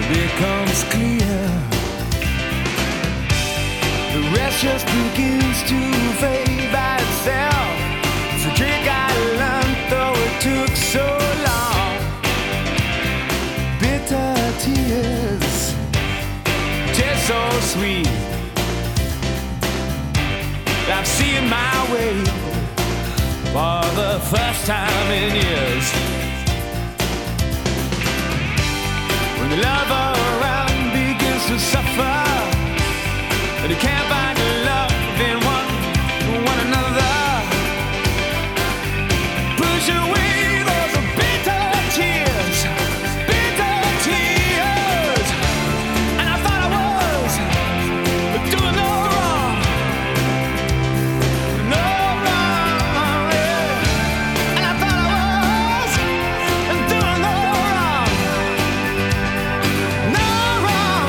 becomes clear. The rest just begins to fade by itself. It's a trick I learned, though it took so long. Bitter tears taste so sweet. I've seen my way for the first time in years. When the love around begins to suffer, and you can't find love in one another, push away those bitter tears, bitter tears. And I thought I was doing no wrong, no wrong, yeah. And I thought I was doing no wrong, no wrong.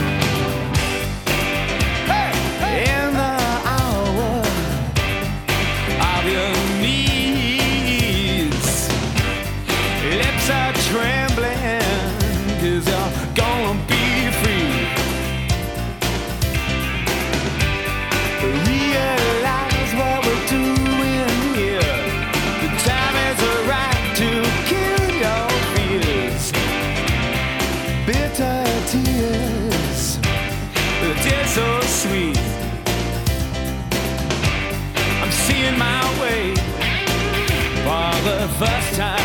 Hey, in the hour of your needs, lips are trembling, 'cause you're gonna be free. Realize what we're doing here. The time is right to kill your fears. Bitter tears, the tears so sweet. I'm seeing my way for the first time